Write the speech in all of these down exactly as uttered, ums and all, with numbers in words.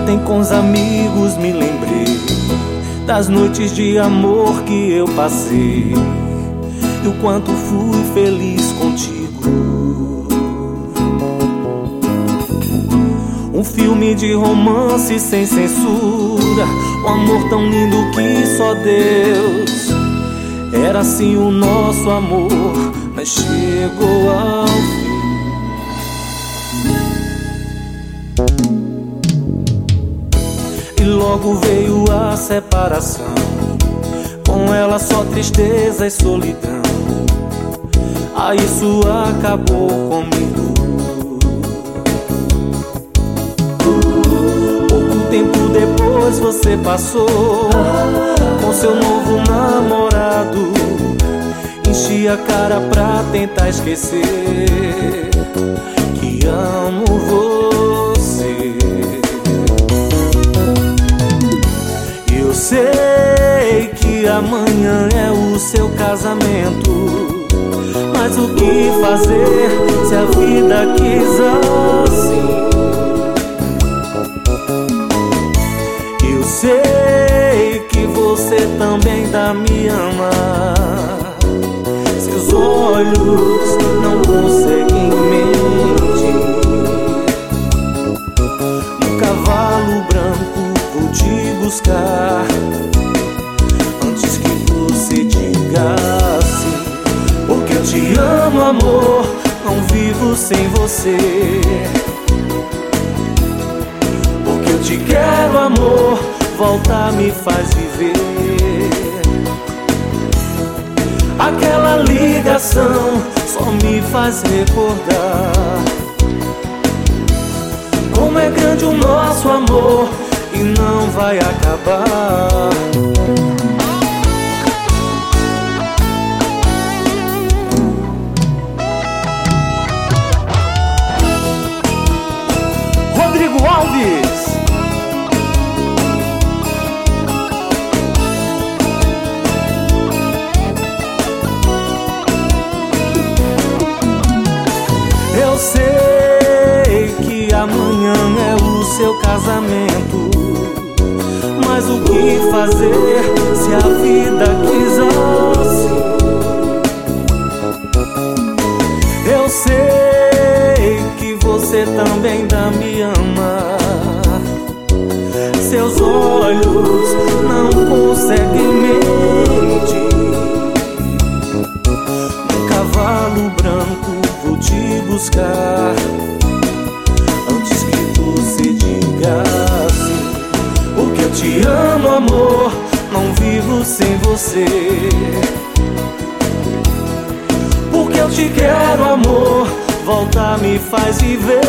Ontem com os amigos me lembrei das noites de amor que eu passei e o quanto fui feliz contigo. Um filme de romance sem censura, um amor tão lindo que só Deus. Era assim o nosso amor, mas chegou ao fim. E logo veio a separação, com ela só tristeza e solidão. Ah, isso acabou comigo. Pouco tempo depois você passou com seu novo namorado. Enchi a cara pra tentar esquecer que amo você. Eu sei que amanhã é o seu casamento, mas o que fazer se a vida quis assim? Eu sei que você também tá me amar. Seus olhos não conseguem mentir. No cavalo branco vou te buscar, antes que você diga sim. Porque eu te amo, amor, não vivo sem você. Porque eu te quero, amor, volta me faz viver. Aquela ligação só me faz recordar como é grande o nosso amor e não vai acabar. Rodrigo Alves. Eu sei que amanhã é o seu casamento, mas o que fazer se a vida quis assim? Eu sei que você também dá me amar. Seus olhos não conseguem mentir. No cavalo branco vou te buscar, antes que você diga sim. Porque eu te amo, amor, não vivo sem você. Porque eu te quero, amor, volta me faz viver.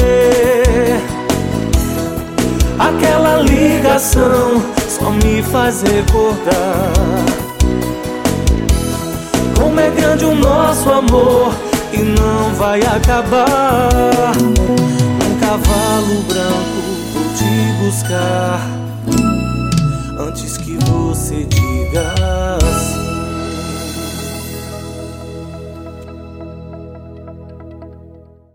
Aquela ligação só me faz recordar como é grande o nosso amor e não vai acabar. Um cavalo branco vou te buscar, antes que você diga